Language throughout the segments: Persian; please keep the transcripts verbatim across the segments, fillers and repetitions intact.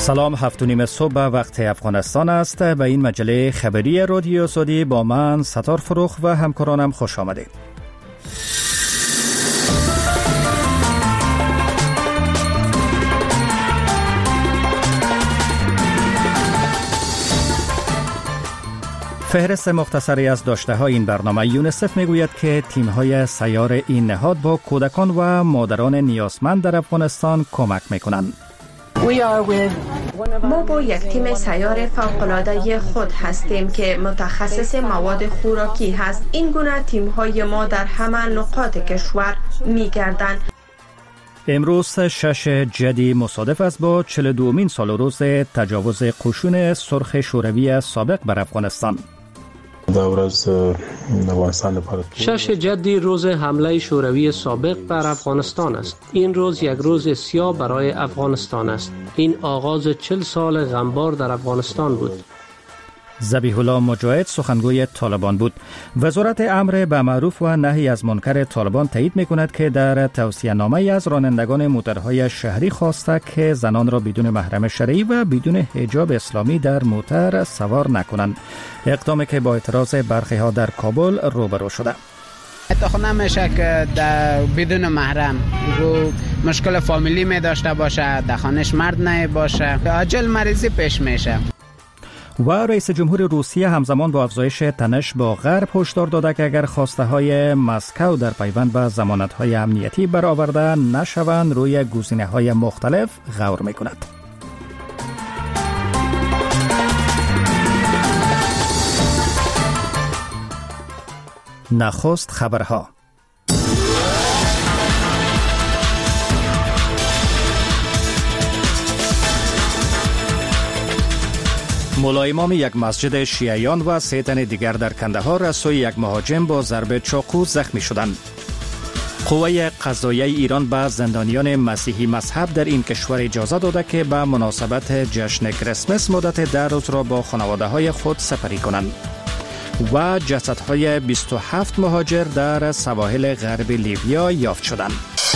سلام، هفت و نیم صبح وقت افغانستان است. به این مجله خبری رادیو سعودی با من ستار فروخ و همکارانم خوش آمدید. فهرست مختصری از داشته‌های این برنامه. یونیسف میگوید که تیم‌های سیار این نهاد با کودکان و مادران نیازمند در افغانستان کمک می‌کنند. ما با یک تیم سیار فوق‌العاده خود هستیم که متخصص مواد خوراکی هست. این گونه تیم‌های ما در همه نقاط کشور می‌گردند. امروز شش جدی مصادف است با چهل و دومین سال و روز تجاوز قشون سرخ شوروی سابق بر افغانستان. شش جدی روز حمله شوروی سابق بر افغانستان است. این روز یک روز سیاه برای افغانستان است. این آغاز چهل سال غمبار در افغانستان بود. ذبیح الله مجاهد سخنگوی طالبان بود. وزارت امر به معروف و نهی از منکر طالبان تایید می‌کند که در توصیه‌نامه از رانندگان موترهای شهری خواسته که زنان را بدون محرم شرعی و بدون حجاب اسلامی در موتر سوار نکنند. اقدامی که با اعتراض برخی ها در کابل روبرو شده. حتی نمیشه که بدون محرم مشکل فامیلی می داشته باشه، در خانهش مرد نه باشه، عاجل مریضی پیش میشه. و رئیس جمهور روسیه همزمان با افزایش تنش با غرب هشدار داده که اگر خواسته های مسکو در پیوند به ضمانت های امنیتی برآورده نشوند روی گزینه های مختلف غور می کند. نخست خبرها. مولای امام یک مسجد شیعیان و سه تن دیگر در کندهار از سوی یک مهاجم با ضرب چاقو زخمی شدند. قوه قضاییه ایران به زندانیان مسیحی مذهب در این کشور اجازه داده که به مناسبت جشن کریسمس مدت ده روز را با خانواده های خود سپری کنند. و جسدهای بیست و هفت مهاجر در سواحل غرب لیبیا یافت شدند.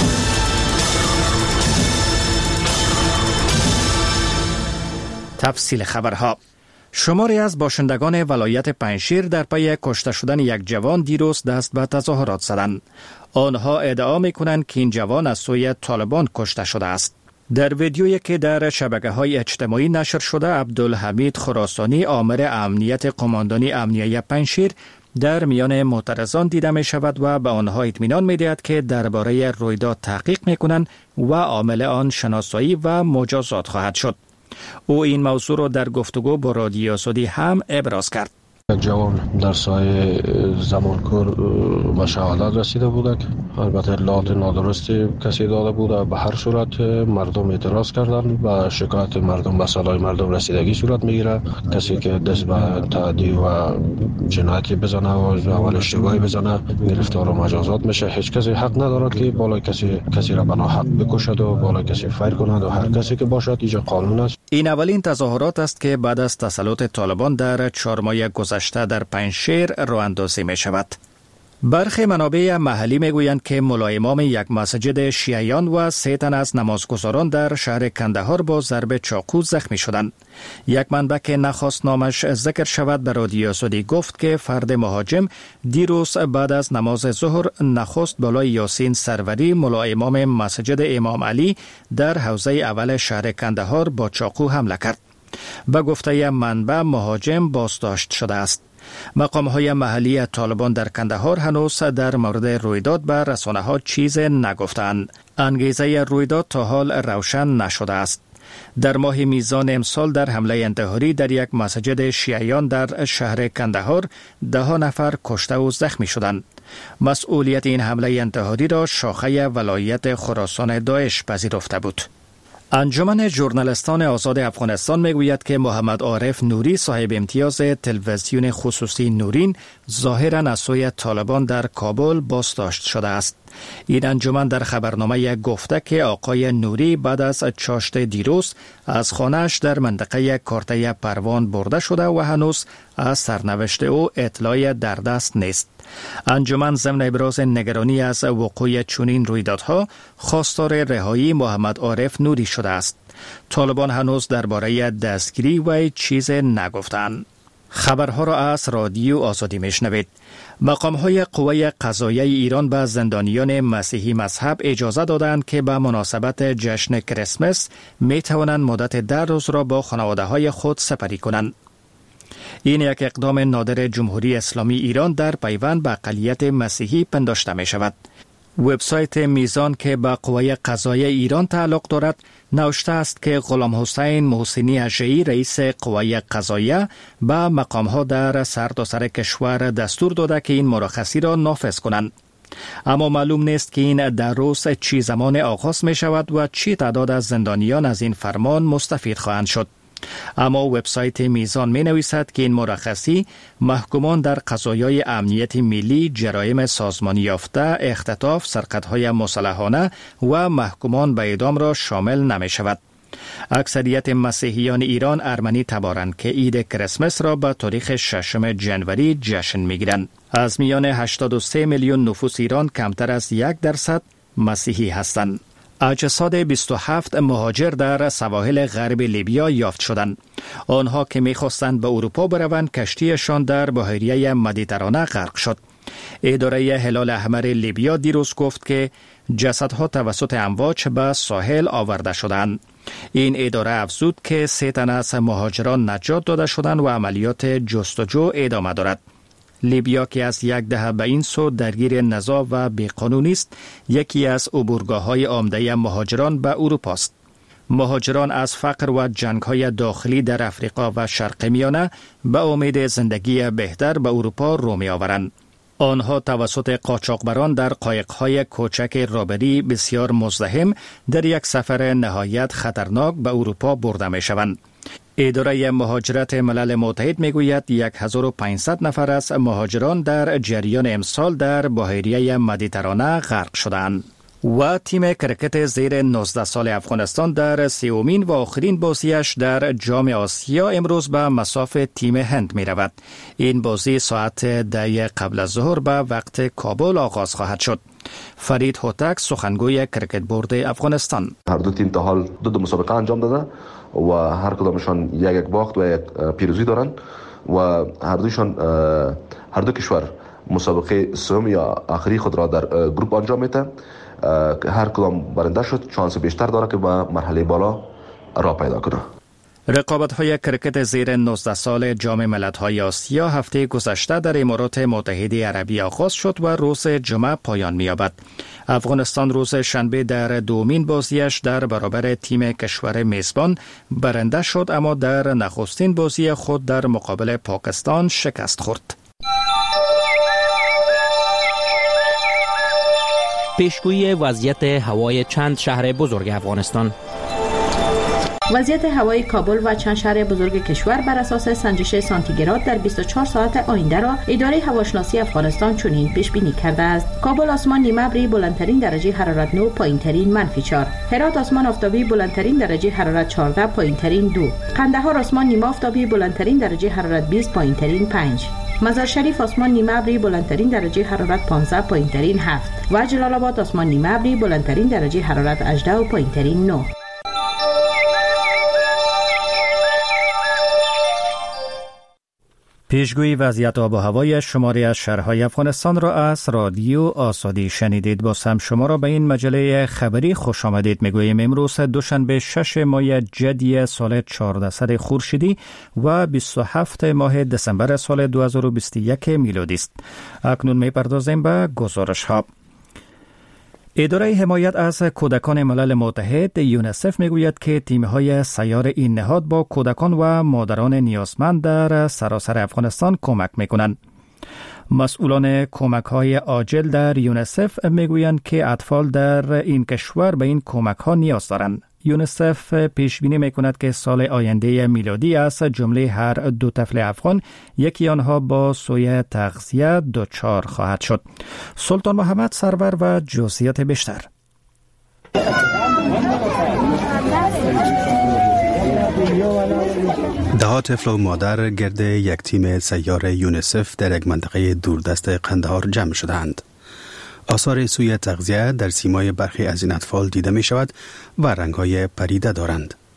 تفصیل خبرها. شماری از باشندگان ولایت پنجشیر در پی کشته شدن یک جوان دیروز دست به تظاهرات زدند. آنها ادعا می‌کنند که این جوان از سوی طالبان کشته شده است. در ویدیویی که در شبکه‌های اجتماعی نشر شده، عبدالحمید خراسانی آمر امنیت قماندانی امنیه پنجشیر در میان معترضان دیده می شود و به آنها اطمینان می دهد که درباره رویداد تحقیق می کنند و عامل آن شناسایی و مجازات خواهد شد. او این موضوع را در گفتگو با رادیو سعودی هم ابراز کرد. یک جوان در سایه زمانکور به شهادت رسیده بود. البته اطلاعات نادرستی کسی داده بود. به هر صورت مردم اعتراض کردند و شکایت مردم به صدای مردم رسیدگی صورت میگیره. کسی که دست به تعدی و جنایتی بزنه و اول اشتباهی بزنه گرفتار و مجازات میشه. هیچ کسی حق ندارد که بالای کسی کسی را به ناحق بکشد و بالای کسی فیر کند و هر کسی که باشد اینجا قانون است. این اولین تظاهرات است که بعد از تسلط طالبان در چهار ماه گذشته در پنجشیر راه اندازی می شود. برخی منابع محلی می گویند که مولای امام یک مسجد شیعیان و سه تن از نمازگزاران در شهر کندهار با ضرب چاقو زخمی شدند. یک منبع که نخواست نامش ذکر شود به رادیو سعودی گفت که فرد مهاجم دیروز بعد از نماز ظهر نخست بالای یاسین سروری مولای امام مسجد امام علی در حوزه اول شهر کندهار با چاقو حمله کرد. به گفته منبع مهاجم بازداشت شده است. مقام‌های محلی طالبان در کندهار هنوز در مورد رویداد به رسانه‌ها چیز نگفتند. انگیزه رویداد تا حال روشن نشده است. در ماه میزان امسال در حمله انتحاری در یک مسجد شیعیان در شهر کندهار ده نفر کشته و زخمی شدند. مسئولیت این حمله انتحاری را شاخه ولایت خراسان داعش پذیرفته بود. انجمن ژورنالیستان آزاد افغانستان میگوید که محمد عارف نوری صاحب امتیاز تلویزیون خصوصی نورین ظاهراً از سوی طالبان در کابل بازداشت شده است. این انجمن در خبرنامه گفته که آقای نوری بعد از چاشت دیروز از خانه‌اش در منطقه کارته پروان برده شده و هنوز از سرنوشت او اطلاعی در دست نیست. انجمن ضمن ابراز نگرانی از وقوع چنین رویدادها خواستار رهایی محمد عارف نوری شده است. طالبان هنوز درباره دستگیری وی چیز نگفتند. خبرها را از رادیو آزادی میشنوید. مقام‌های قوه قضاییه ایران به زندانیان مسیحی مذهب اجازه دادند که به مناسبت جشن کریسمس می توانند مدت ده روز را با خانواده‌های خود سپری کنند. این یک اقدام نادر جمهوری اسلامی ایران در پیوند به اقلیت مسیحی پنداشته می شود. وبسایت میزان که به قوه قضاییه ایران تعلق دارد نوشته است که غلام حسین محسنی اژه‌ای رئیس قوه قضاییه به مقام‌ها در سرتاسر کشور دستور داده که این مرخصی را نافذ کنند. اما معلوم نیست که این در روز چی زمان آغاز می شود و چی تعداد از زندانیان از این فرمان مستفید خواهند شد. اما وبسایت میزان می نویسد که این مرخصی محکومان در قضایای امنیت ملی، جرایم سازمانی یافته، اختطاف، سرقت‌های مسلحانه و محکومان به اعدام را شامل نمی شود. اکثریت مسیحیان ایران ارمنی تبارند که عید کریسمس را به تاریخ ششم جنوری جشن می گیرند. از میان هشتاد و سه میلیون نفوس ایران کمتر از یک درصد مسیحی هستند. اجساد بیست و هفت مهاجر در سواحل غرب لیبیا یافت شدند. آنها که می‌خواستند به اروپا بروند کشتیشان در بحیره مدیترانه غرق شد. اداره هلال احمر لیبیا دیروز گفت که جسدها توسط امواج به ساحل آورده شدند. این اداره افزود که سه تن از مهاجران نجات داده شدند و عملیات جستجو ادامه دارد. لیبیا که از یک دهه به این سو درگیر نزاع و بیقانونی است، یکی از عبورگاه‌های عمده مهاجران به اروپا است. مهاجران از فقر و جنگ‌های داخلی در افریقا و شرق میانه به امید زندگی بهتر به اروپا رو می‌آورند. آنها توسط قاچاقبران در قایق‌های کوچک رابری بسیار مزدحم در یک سفر نهایت خطرناک به اروپا برده می‌شوند. اداره مهاجرت ملل متحد میگوید هزار و پانصد نفر از مهاجران در جریان امسال در بحیره مدیترانه غرق شدند. و تیم کرکت زیر نوزده سال افغانستان در سومین و آخرین بازیش در جام آسیا امروز به مصاف تیم هند می رود. این بازی ساعت ده قبل از ظهر به وقت کابل آغاز خواهد شد. فرید هوتک سخنگوی کرکت بورد افغانستان: هر دو تیم تا حال دو دو مسابقه انجام داده و هر کدامشان یک یک باخت و یک پیروزی دارند و هر دوشان هر دو کشور مسابقه سوم یا آخری خود را در گروپ انجام میده. هر کدام برنده شد شانس بیشتر داره که به مرحله بالا راه پیدا کنه. رقابت‌های کرکت زیر نوزده سال جام ملت‌های آسیا هفته گذشته در امارات متحده عربی آغاز شد و روز جمعه پایان می‌یابد. افغانستان روز شنبه در دومین بازیش در برابر تیم کشور میزبان برنده شد، اما در نخستین بازی خود در مقابل پاکستان شکست خورد. پیشگویی وضعیت هوای چند شهر بزرگ افغانستان. وضعیت هوای کابل و چند شهر بزرگ کشور بر اساس سنجش سانتیگراد در بیست و چهار ساعت آینده را اداره هواشناسی افغانستان چنین پیش بینی کرده است: کابل آسمان نیمه ابری بلندترین درجه حرارت نه، پایینترین منفی چهار. هرات آسمان آفتابی بلندترین درجه حرارت چهارده، پایینترین دو. قندهار آسمان نیمه آفتابی بلندترین درجه حرارت بیست، پایینترین پنج. مزار شریف آسمان نیمه ابری بلندترین درجه حرارت پانزده، پایینترین هفت و جلال آباد آسمان نیمه ابری بلندترین درجه حرارت هجده و پایینترین نه. پیشگویی وضعیت آب و هوای شماری از شهرهای افغانستان را از رادیو آزادی شنیدید. باز هم شما را به این مجله خبری خوش آمدید میگوییم. امروز دوشنبه شش ماه جدی سال چهاردهصد خورشیدی و بیست و هفت ماه دسامبر سال دو هزار و بیست و یک میلادی است. اکنون میپردازیم به گزارش ها. اداره حمایت از کودکان ملل متحد یونیسف میگوید که تیم‌های سیار این نهاد با کودکان و مادران نیازمند در سراسر افغانستان کمک میکنند. مسئولان کمک‌های عاجل در یونیسف میگویند که اطفال در این کشور به این کمک‌ها نیاز دارند. یونیسف پیش بینی میکند که سال آینده میلادی از جمله هر دو طفل افغان یکی آنها با سوء تغذیه دچار خواهد شد. سلطان محمد سرور و جزئیات بیشتر. ده طفل و مادر گرد یک تیم سیار یونیسف در یک منطقه دوردست قندهار جمع شدند. آثار سوء تغذیه در سیمای برخی از این اطفال دیده می شود و رنگ‌های پریده دارند.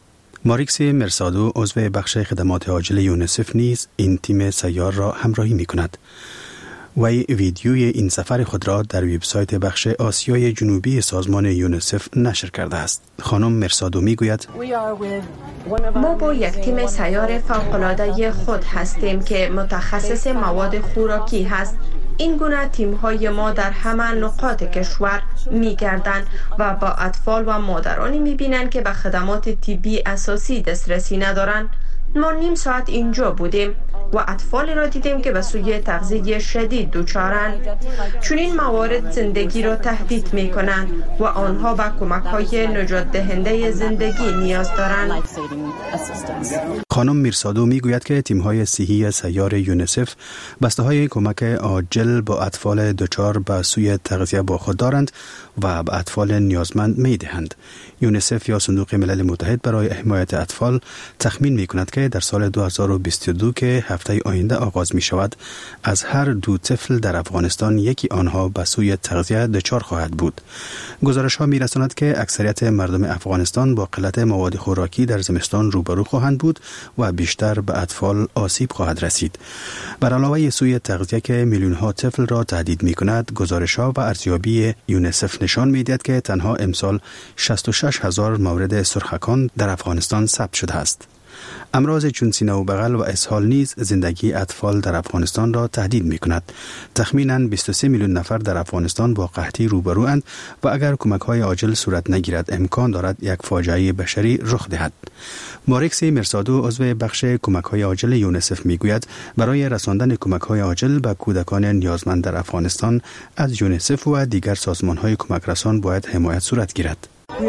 ماریکس مرسادو عضو بخش خدمات عاجل یونیسف نیز این تیم سیار را همراهی می کند. وی ویدیوی این سفر خود را در وبسایت بخش آسیای جنوبی سازمان یونیسف نشر کرده است. خانم مرسادو می گوید ما با یک تیم سیار فوق‌العاده خود هستیم که متخصص مواد خوراکی هست. این گونه تیم‌های ما در همه نقاط کشور می‌گردند و با اطفال و مادرانی می‌بینند که به خدمات طبی اساسی دسترسی ندارند. ما نیم ساعت اینجا بودیم و اطفالی را دیدیم که به سوی تغذیه شدید دچارند. چون این موارد زندگی را تهدید می کنند و آنها به کمک های نجات دهنده زندگی نیاز دارند. خانم میرسادو می گوید که تیم های صحی سیار یونیسف بسته های کمک عاجل با اطفال دچار به سوی تغذیه با خود دارند و به اطفال نیازمند می دهند. یونیسف یا صندوق ملل متحد برای حمایت اطفال تخمین می کند که در سال دو هزار و بیست و دو که هفته آینده آغاز می شود، از هر دو طفل در افغانستان یکی آنها به سوی تغذیه دچار خواهد بود. گزارش ها می رساند که اکثریت مردم افغانستان با قلت مواد خوراکی در زمستان روبرو خواهند بود و بیشتر به اطفال آسیب خواهد رسید. بر علاوه سوی تغذیه که میلیون ها طفل را تهدید می کند، گزارش ها و ارزیابی یونیسف نشان می دهد که تنها امسال شصت و شش هزار مورد سرخکان در افغانستان ثبت شده است. امراض چون سینه و بغل و اسهال نیز زندگی اطفال در افغانستان را تهدید می کند. تخمیناً بیست و سه میلیون نفر در افغانستان با قحطی روبروند و اگر کمک های عاجل صورت نگیرد امکان دارد یک فاجعه بشری رخ دهد. ماریکس مرسادو عضو بخش کمک های عاجل یونیسف می گوید برای رساندن کمک های عاجل به کودکان نیازمند در افغانستان از یونیسف و دیگر سازمان های کمک رسان باید حمایت صورت گیرد.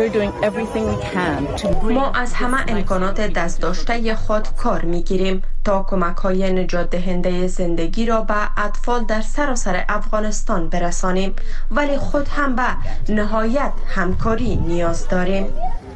ما از همه امکانات دست داشته خود کار میگیریم تا کمک های نجات دهنده زندگی را به اطفال در سراسر افغانستان برسانیم، ولی خود هم به نهایت همکاری نیاز داریم.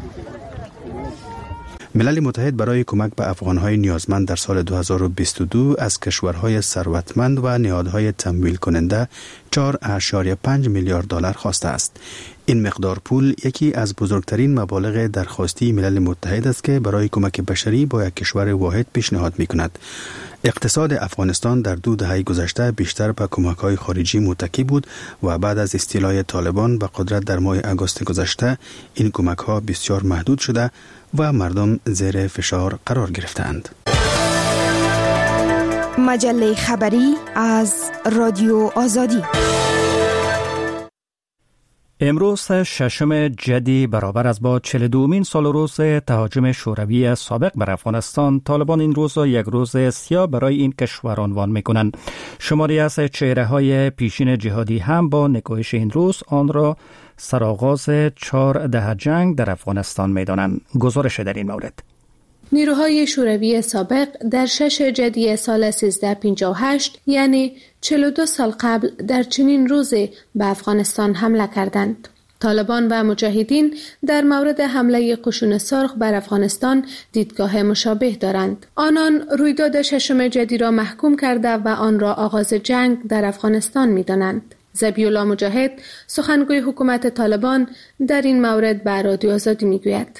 ملل متحد برای کمک به افغانهای نیازمند در سال دو هزار و بیست و دو از کشورهای ثروتمند و نهادهای تمویل کننده چهار اشاریه پنج میلیارد دلار خواسته است. این مقدار پول یکی از بزرگترین مبالغ درخواستی ملل متحد است که برای کمک بشری با یک کشور واحد پیشنهاد می کند. اقتصاد افغانستان در دو دهه گذشته بیشتر به کمک‌های خارجی متکی بود و بعد از استیلای طالبان به قدرت در ماه آگوست گذشته این کمک‌ها بسیار محدود شده و مردم زیر فشار قرار گرفتند. مجله خبری از رادیو آزادی. امروز ششم جدی برابر است با چهل و دومین سال روز تهاجم شوروی سابق بر افغانستان، طالبان این روز را یک روز سیاه برای این کشور عنوان می‌کنند. شماری از چهره‌های پیشین جهادی هم با نگاهش این روز آن را سرآغاز چهار دهه جنگ در افغانستان می‌دانند. گزارش در این مورد: نیروهای شوروی سابق در شش جدی سال سیزده پنجاه و هشت یعنی چهل و دو سال قبل در چنین روزی به افغانستان حمله کردند. طالبان و مجاهدین در مورد حمله قشون سرخ بر افغانستان دیدگاه مشابه دارند. آنان رویداد ششم جدی را محکوم کرده و آن را آغاز جنگ در افغانستان می‌دانند. ذبیح‌الله مجاهد سخنگوی حکومت طالبان در این مورد به رادیو آزادی می‌گوید: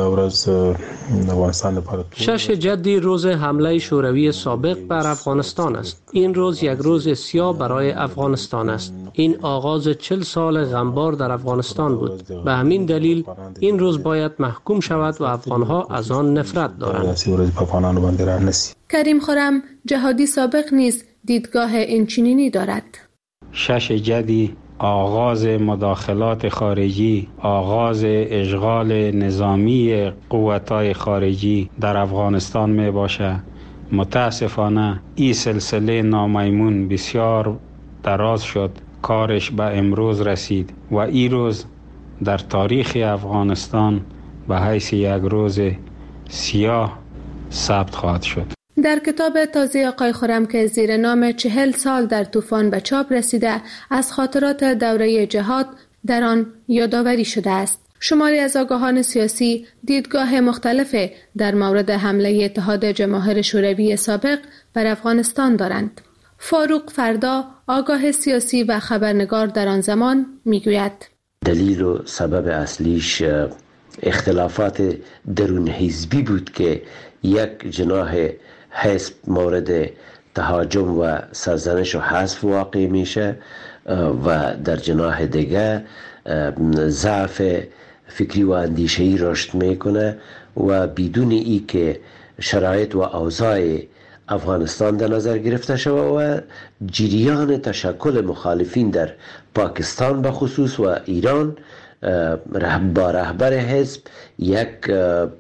شش جدی روز حمله شوروی سابق بر افغانستان است. این روز یک روز سیاه برای افغانستان است. این آغاز چهل سال غمبار در افغانستان بود. به همین دلیل این روز باید محکوم شود و افغانها از آن نفرت دارند. کریم خرم جهادی سابق نیز دیدگاه اینچنینی دارد. شش جدی آغاز مداخلات خارجی، آغاز اشغال نظامی قوت‌های خارجی در افغانستان می باشه. متاسفانه این سلسله نامیمون بسیار دراز شد، کارش به امروز رسید و این روز در تاریخ افغانستان به حیث یک روز سیاه ثبت خواهد شد. در کتاب تازه آقای خرم که زیر نام چهل سال در طوفان به چاپ رسیده، از خاطرات دوره جهاد در آن یادآوری شده است. شماری از آگاهان سیاسی دیدگاه مختلف در مورد حمله اتحاد جماهیر شوروی سابق بر افغانستان دارند. فاروق فردا، آگاه سیاسی و خبرنگار در آن زمان، میگوید: دلیل و سبب اصلیش اختلافات درون حزبی بود که یک جناح حزب مورد تهاجم و سرزنش و حذف واقع میشه و در جناح دیگه ضعف فکری و اندیشه‌ای رشد میکنه و بدون ای که شرایط و اوضاع افغانستان در نظر گرفته شود و جریان تشکل مخالفین در پاکستان به خصوص و ایران با رهبر حزب یک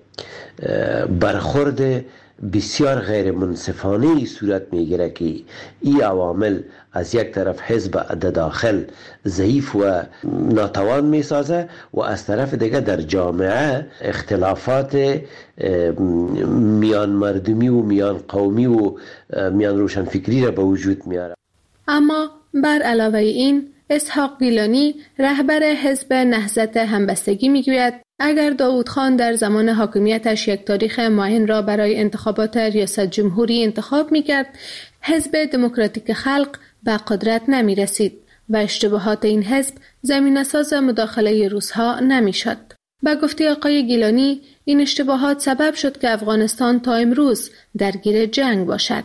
برخورد بسیار غیر منصفانه صورت میگیره که این عوامل از یک طرف حزب در داخل ضعیف و ناتوان میسازه و از طرف دیگه در جامعه اختلافات میان مردمی و میان قومی و میان روشنفکری را به وجود میاره. اما بر علاوه این اسحاق گیلانی رهبر حزب نهضت همبستگی میگوید اگر داوود خان در زمان حاکمیتش یک تاریخ معین را برای انتخابات ریاست جمهوری انتخاب میکرد، حزب دموکراتیک خلق به قدرت نمی رسید و اشتباهات این حزب زمینه‌ساز مداخله روس‌ها نمیشد. به گفته آقای گیلانی این اشتباهات سبب شد که افغانستان تا امروز درگیر جنگ باشد.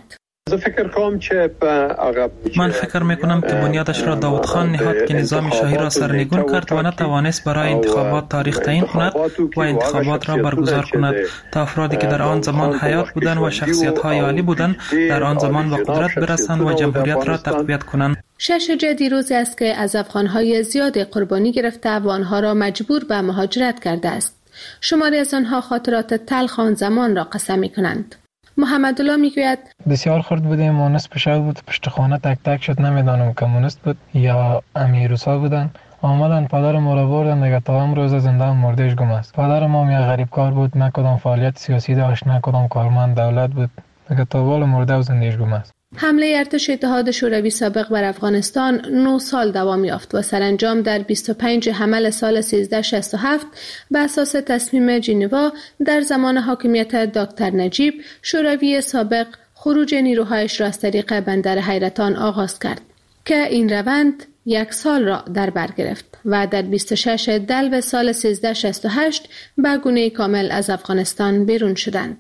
من فکر میکنم که بنیادش را داوود خان نهاد که نظام شاهی را سرنگون کرد و نتوانست برای انتخابات تاریخ تعیین کند و انتخابات را برگزار کند تا افرادی که در آن زمان حیات بودند و شخصیت‌های عالی بودند در آن زمان به قدرت برسند و جمهوریت را تقویت کنند. شش جدی روزی است که از افغان‌های زیاد قربانی گرفته و آنها را مجبور به مهاجرت کرده است. شماری از آنها خاطرات تلخ آن زمان را قسم می‌کنند. محمد الله میگوید بسیار خرد بودیم، مونس شهر بود، پشت خانه تک تک شد، نمیدانم کمونیست بود یا امیروسا بودن. آمدن پدر ما را بردن دیگه تا امروز زندان مردهش گم است. پدر ما یک غریب کار بود، نه کدام فعالیت سیاسی داشت، نه کدام کارمند دولت بود، دیگه تا بال مرده و زندگیش گم است. حمله ارتش اتحاد شوروی سابق بر افغانستان نه سال دوام یافت و سرانجام در بیست و پنجم حمل سال سیزده شصت و هفت به اساس تصمیم ژنوا در زمان حاکمیت دکتر نجیب، شوروی سابق خروج نیروهایش را از طریق بندر حیرتان آغاز کرد که این روند یک سال را در بر گرفت و در بیست و ششم دلو سال سیزده شصت و هشت به گونه کامل از افغانستان بیرون شدند.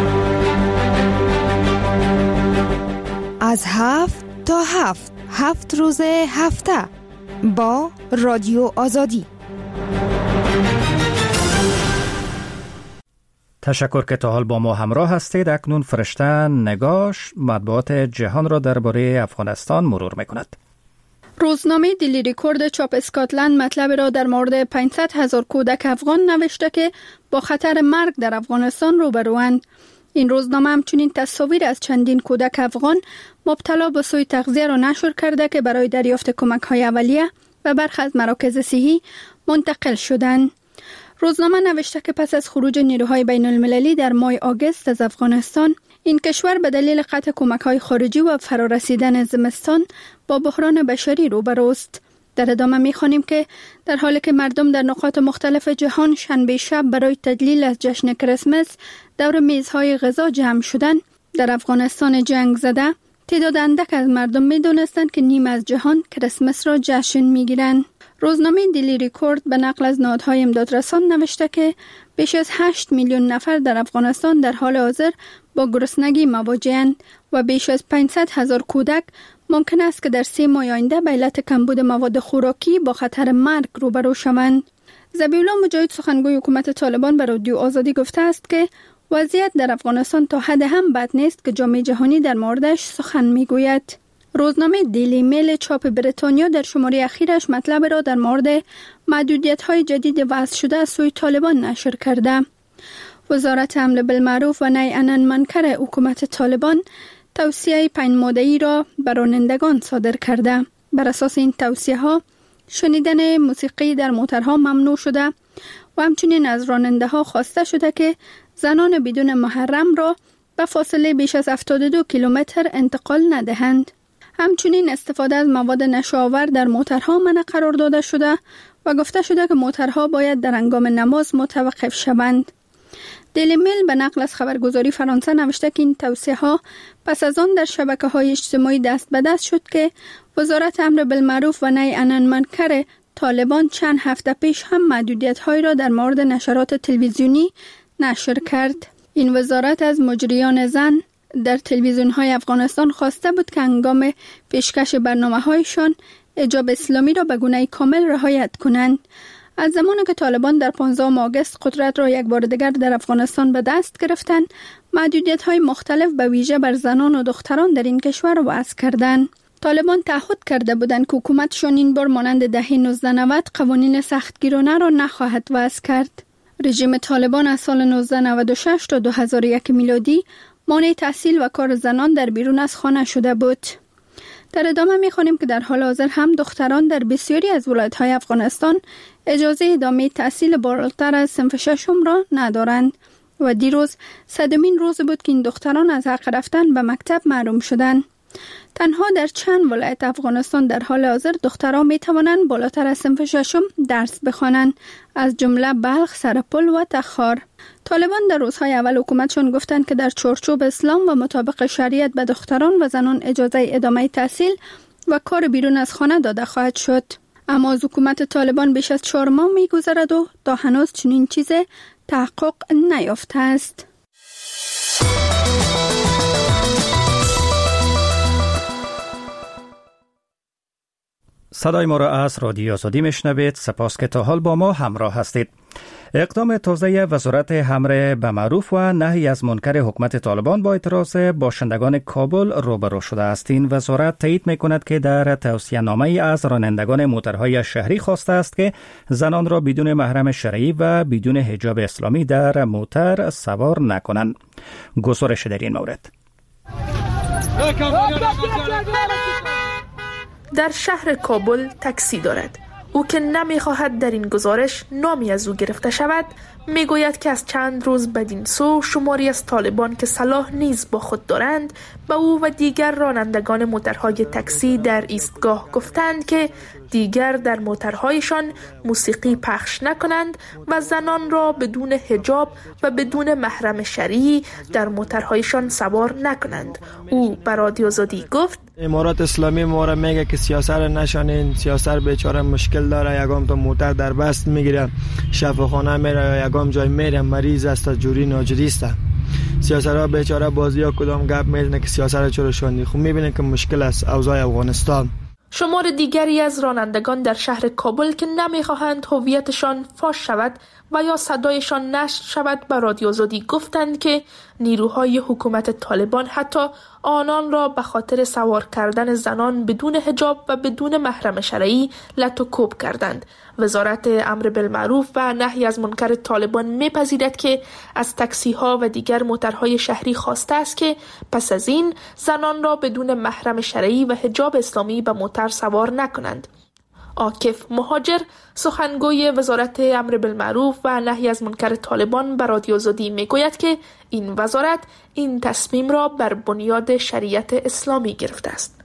از هفت تا هفت هفت روز هفته با رادیو آزادی. تشکر که تا حال با ما همراه هستید. اکنون فرشته نگاش مطبوعات جهان را درباره افغانستان مرور میکند. روزنامه دیلی ریکورد چاپ اسکاتلند مطلب را در مورد پانصد هزار کودک افغان نوشته که با خطر مرگ در افغانستان روبروند. این روزنامه همچنین تصاویر از چندین کودک افغان مبتلا به سوء تغذیه را نشر کرده که برای دریافت کمک‌های اولیه و برخی از مراکز صحی منتقل شدند. روزنامه نوشته که پس از خروج نیروهای بین المللی در ماه آگوست از افغانستان، این کشور به دلیل قطع کمک‌های خارجی و فرارسیدن زمستان با بحران بشری روبروست. در ادامه می‌خوانیم که در حالی که مردم در نقاط مختلف جهان شنبه شب برای تدلیل از جشن کریسمس دور میزهای غذا جمع شدند، در افغانستان جنگ زده تعداد اندک از مردم می‌دانستند که نیم از جهان کریسمس را جشن می‌گیرند. روزنامه دیلی ریکورد به نقل از نهادهای امدادرسان نوشته که بیش از هشت میلیون نفر در افغانستان در حال حاضر با گرسنگی مواجه‌اند و بیش از پانصد هزار کودک ممکن است که در سه ماه آینده به علت کمبود مواد خوراکی با خطر مرگ روبرو شوند. ذبیح‌الله مجاهد سخنگوی حکومت طالبان به رادیو آزادی گفته است که وضعیت در افغانستان تا حد هم بد نیست که جامعه جهانی در موردش سخن میگوید. روزنامه دیلی میل چاپ بریتانیا در شماره اخیرش مطلب را در مورد محدودیت‌های جدید وضع شده از سوی طالبان نشر کرده. وزارت امر بالمعروف و نهی عن المنکر حکومت طالبان توصیه پنج ماده‌ای را بر رانندگان صادر کرده. بر اساس این توصیه‌ها شنیدن موسیقی در موترها ممنوع شده و همچنین از راننده‌ها خواسته شده که زنان بدون محرم را به فاصله بیش از هفتاد و دو کیلومتر انتقال ندهند. همچنین استفاده از مواد نشه‌آور در موترها منع قرار داده شده و گفته شده که موترها باید در هنگام نماز متوقف شوند. دیلی میل به نقل از خبرگزاری فرانسه نوشته که این توصیه‌ها پس از آن در شبکه‌های اجتماعی دست به دست شد که وزارت امر بالمعروف و نهی عن المنکر طالبان چند هفته پیش هم محدودیت‌هایی را در مورد نشرات تلویزیونی نشر کرد. این وزارت از مجریان زن در تلویزیون‌های افغانستان خواسته بود که هنگام پیشکش برنامه‌هایشان حجاب اسلامی را به گونه کامل رعایت کنند. از زمانی که طالبان در پانزدهم آگوست قدرت را یک بار دیگر در افغانستان به دست گرفتند، محدودیت‌های مختلف به ویژه بر زنان و دختران در این کشور وضع کردند. طالبان تعهد کرده بودند که حکومتشان این بار مانند دهه نوزده نود قوانین سختگیرانه را نخواهد وضع کرد. رژیم طالبان از سال نوزده نود و شش تا دو هزار و یک میلادی مانع تحصیل و کار زنان در بیرون از خانه شده بود. در ادامه می‌خوانیم که در حال حاضر هم دختران در بسیاری از ولایت‌های افغانستان اجازه ادامه تحصیل بالاتر از صنف ششم را ندارند و دیروز صدمین روز بود که این دختران از حق رفتن به مکتب محروم شدند. تنها در چند ولایت افغانستان در حال حاضر دختران می توانند بالاتر از صنف ششم درس بخوانند، از جمله بلخ، سرپل و تخار. طالبان در روزهای اول حکومتشان گفتند که در چارچوب اسلام و مطابق شریعت به دختران و زنان اجازه ادامه تحصیل و کار بیرون از خانه داده خواهد شد. اما از حکومت طالبان بیش از چهار ماه می گذرد و تا هنوز چنین چیز تحقق نیافته است. صدای ما را از رادیو آزادی میشنوید. سپاس که تا حال با ما همراه هستید. اقدام تازه وزارت امر به معروف و نهی از منکر حکومت طالبان با اعتراض باشندگان کابل روبرو شده است. این وزارت تایید میکند که در توصیه نامه از رانندگان موترهای شهری خواسته است که زنان را بدون محرم شرعی و بدون حجاب اسلامی در موتر سوار نکنند. گزارش در این مورد. در شهر کابل تاکسی دارد. او که نمیخواهد در این گزارش نامی از او گرفته شود، میگوید که از چند روز بدین سو شماری از طالبان که سلاح نیز با خود دارند به او و دیگر رانندگان موترهای تاکسی در ایستگاه گفتند که دیگر در موترهایشان موسیقی پخش نکنند و زنان را بدون حجاب و بدون محرم شرعی در موترهایشان سوار نکنند. او به رادیو آزادی گفت: امارات اسلامی ما را میگه که سیاست را نشانین، سیاست بیچاره مشکل داره، یگام تا موتر در بست میگیره، شفاخانه میره، یگام جای میره، مریض است، جوری ناجوری است. سیاست را بیچاره بازی ها کدام گپ میزنه که سیاست را چرا شوندی. خب میبینه که مشکل است اوضاع افغانستان. شمار دیگری از رانندگان در شهر کابل که نمیخواهند هویتشان فاش شود و یا صدایشان نشر شود به رادیو آزادی گفتند که نیروهای حکومت طالبان حتی آنان را به خاطر سوار کردن زنان بدون حجاب و بدون محرم شرعی لط و کوب کردند. وزارت امر بالمعروف و نهی از منکر طالبان میپذیرد که از تاکسی ها و دیگر موترهای شهری خواسته است که پس از این زنان را بدون محرم شرعی و حجاب اسلامی به موتر سوار نکنند. عاکف مهاجر، سخنگوی وزارت امر بالمعروف و نهی از منکر طالبان به رادیو آزادی میگوید که این وزارت این تصمیم را بر بنیاد شریعت اسلامی گرفته است.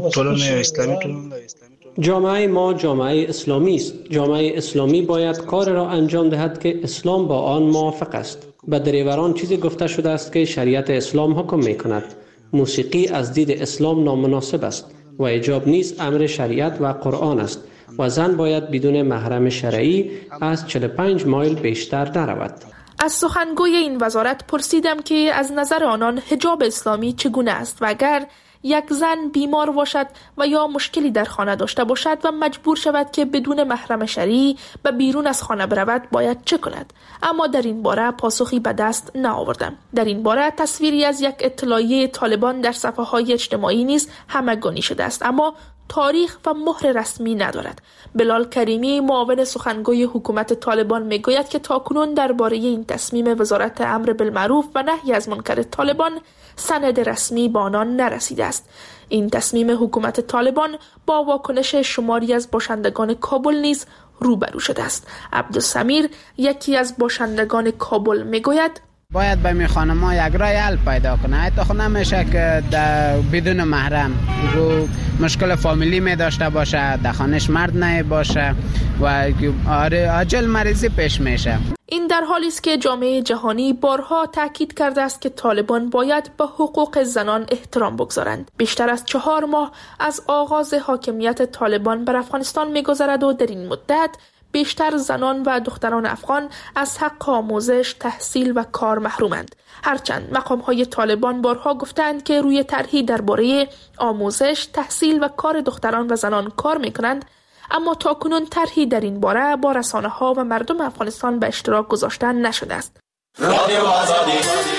جامعه ما جامعه اسلامی است. جامعه اسلامی باید کار را انجام دهد که اسلام با آن موافق است. به دریوران چیزی گفته شده است که شریعت اسلام حکم می کند. موسیقی از دید اسلام نامناسب است و حجاب نیز امر شریعت و قرآن است و زن باید بدون محرم شرعی از چهل و پنج مایل بیشتر نرود. از سخنگوی این وزارت پرسیدم که از نظر آنان حجاب اسلامی چگونه است و اگر یک زن بیمار باشد و یا مشکلی در خانه داشته باشد و مجبور شود که بدون محرم شرعی به بیرون از خانه برود باید چه کند؟ اما در این باره پاسخی به دست نآوردم. در این باره تصویری از یک اطلاعیه طالبان در صفحه های اجتماعی نیز همگانی شده است، اما تاریخ و مهر رسمی ندارد. بلال کریمی، معاون سخنگوی حکومت طالبان، میگوید که تاکنون درباره این تصمیم وزارت امر بالمعروف و نهی از منکر طالبان سند رسمی به آنان نرسیده است. این تصمیم حکومت طالبان با واکنش شماری از باشندگان کابل نیز روبرو شده است. عبدالسمیر، یکی از باشندگان کابل، میگوید: باید به می خانم‌ها یک راه حل پیدا کنه. حتی خود نمیشه که بدون محرم گو مشکل فامیلی می داشته باشه، در خانهش مرد نه باشه و عاجل مریضی پیش میشه. این در حالی است که جامعه جهانی بارها تاکید کرده است که طالبان باید به حقوق زنان احترام بگذارند. بیشتر از چهار ماه از آغاز حاکمیت طالبان بر افغانستان می‌گذرد و در این مدت بیشتر زنان و دختران افغان از حق آموزش، تحصیل و کار محرومند. هرچند مقام‌های طالبان بارها گفتند که روی طرحی درباره آموزش، تحصیل و کار دختران و زنان کار می‌کنند، اما تاکنون طرحی در این باره با رسانه‌ها و مردم افغانستان به اشتراک گذاشته نشده است. رادیو آزادی.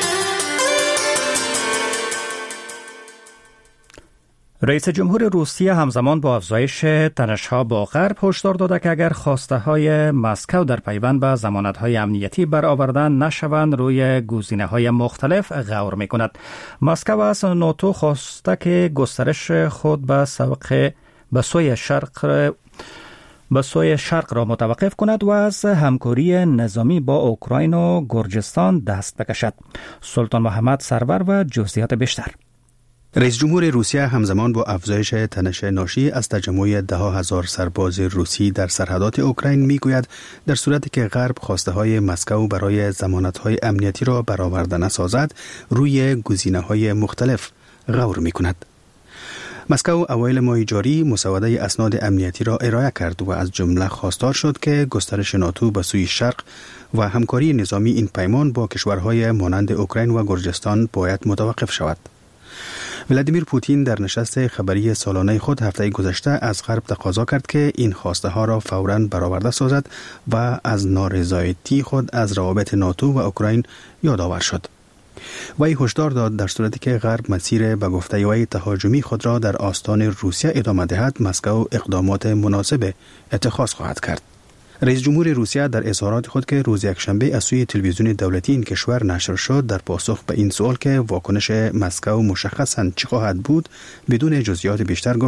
رئیس جمهور روسیه همزمان با افزایش تنش‌ها با غرب هشدار داده که اگر خواسته‌های مسکو در پیوند به ضمانت‌های امنیتی برآوردن نشوند روی گزینه‌های مختلف غور می‌کند. مسکو از ناتو خواسته که گسترش خود به سوق به سوی شرق به سوی شرق را متوقف کند و از همکاری نظامی با اوکراین و گرجستان دست بکشد. سلطان محمد سرور و جزئیات بیشتر. رئیس جمهور روسیه همزمان با افزایش تنش ناشی از تجمع ده هزار سرباز روسی در سرحدات اوکراین میگوید در صورتی که غرب خواسته های مسکو برای ضمانت های امنیتی را برآورده نسازد روی گزینه های مختلف غور می کند. مسکو اوایل ماه جاری مسوده اسناد امنیتی را ارائه کرد و از جمله خواستار شد که گسترش ناتو به سوی شرق و همکاری نظامی این پیمان با کشورهای مانند اوکراین و گرجستان باید متوقف شود. ولادیمیر پوتین در نشست خبری سالانه خود هفته گذشته از غرب تقاضا کرد که این خواسته ها را فوراً برآورده سازد و از نارضایتی خود از روابط ناتو و اوکراین یادآور شد. وی هشدار داد در صورتی که غرب مسیر به گفته وی تهاجمی خود را در آستان روسیه ادامه دهد، مسکو اقدامات مناسب اتخاذ خواهد کرد. رئیس جمهور روسیه در اظهارات خود که روز یکشنبه از سوی تلویزیون دولتی این کشور نشر شد در پاسخ به این سوال که واکنش مسکو مشخصاً چه خواهد بود بدون جزئیات بیشتر گفت